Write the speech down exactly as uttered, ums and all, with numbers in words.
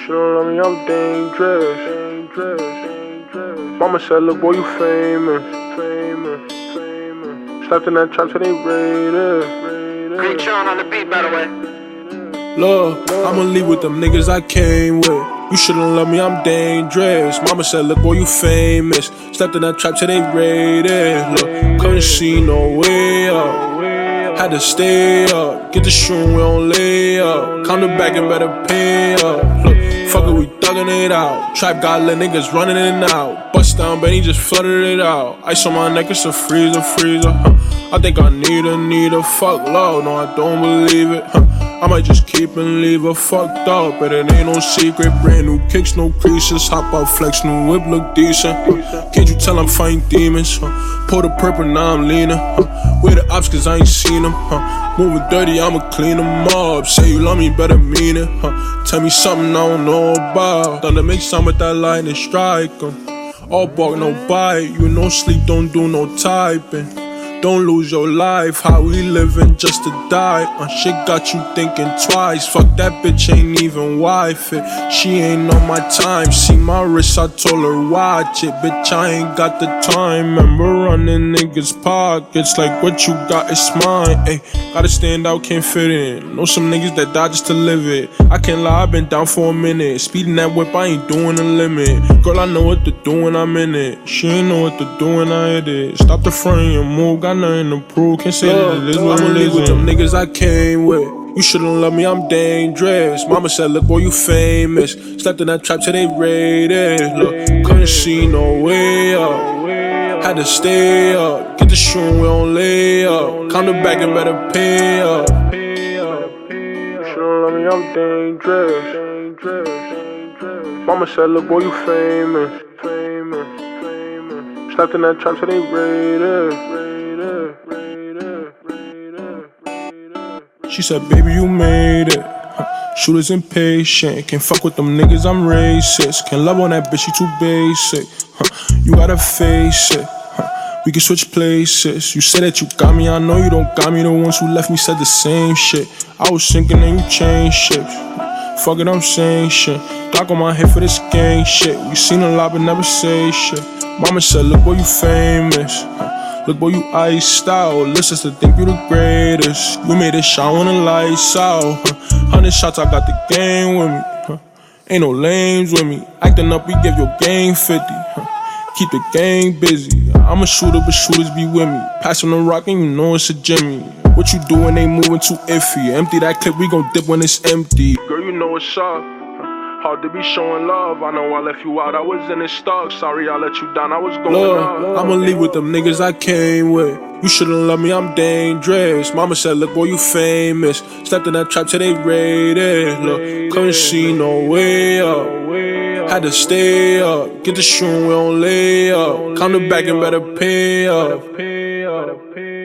She don't love me, I'm dangerous. Mama said, look boy, you famous. Famous, famous. Slept in that trap till they raided. Green Sean on the beat, by the way. Look, I'ma leave with them niggas I came with. You shouldn't love me, I'm dangerous. Mama said, look boy, you famous. Slept in that trap till they raided. Look, couldn't see no way up. Had to stay up. Get the shoe, we don't lay up. Count it back and better pay up. Look, fuck it, we thuggin' it out. Trap got let niggas running in and out. Bust down, Benny just flooded it out. Ice on my neck, it's a freezer, freezer. Huh. I think I need a, need a fuck love. No, I don't believe it. Huh. I might just keep and leave her fucked up, but it ain't no secret. Brand new kicks, no creases. Hop out, flex, new whip look decent. Huh. Can't you tell I'm fighting demons? Huh. Pour the purple, now I'm leaning. Huh. Where the ops, cause I ain't seen them. Huh. Moving dirty, I'ma clean them up. Say you love me, better mean it. Huh. Tell me something I don't know about. Done to make some with that lightning strike 'em. All bark, no bite. You no sleep, don't do no typing. Don't lose your life, how we living just to die. On shit got you thinking twice. Fuck that bitch, ain't even wife it. She ain't on my time. See my wrist, I told her watch it. Bitch, I ain't got the time. Remember running niggas' pockets like what you got is mine. Ay, gotta stand out, can't fit in. Know some niggas that die just to live it. I can't lie, I been down for a minute. Speeding that whip, I ain't doing a limit. Girl, I know what to do when I'm in it. She ain't know what to do when I hit it. Stop the front and move. Got nothing to prove, can't say that it is what it is. With them niggas I came with. You shouldn't love me, I'm dangerous. Mama said, look boy, you famous. Slept in that trap till they raided. Look, couldn't see no way up. Had to stay up. Get the shoe, we don't lay up. Count it back and better pay up. You shouldn't love me, I'm dangerous. Mama said, look boy, you famous. Famous, famous. Slept in that trap till they raided. She said, baby, you made it. Huh. Shooters impatient. Can't fuck with them niggas, I'm racist. Can't love on that bitch, she too basic. Huh. You gotta face it. Huh. We can switch places. You say that you got me, I know you don't got me. The ones who left me said the same shit. I was sinking and you changed shit. Fuck it, I'm saying shit. Glock on my head for this gang shit. We seen a lot but never say shit. Mama said, look boy, you famous. Huh. Look boy, you iced out. Listen to think you the greatest. You made it shine when the lights out. Huh. Hundred shots, I got the game with me. Huh. Ain't no lames with me. Acting up, we give your game fifty. Huh. Keep the gang busy. I'm a shooter, but shooters be with me. Passing the rock and you know it's a Jimmy. What you doing ain't moving too iffy. Empty that clip, we gon' dip when it's empty. Girl, you know it's up. Hard to be showing love. I know I left you out, I was in it stuck. Sorry I let you down, I was going up. I'ma leave with them niggas I came with. You shouldn't love me, I'm dangerous. Mama said, look boy, you famous. Slept in that trap till they raided. Look, couldn't see no way up. Had to stay up. Get the shoe, we don't lay up. Count it back and better pay up.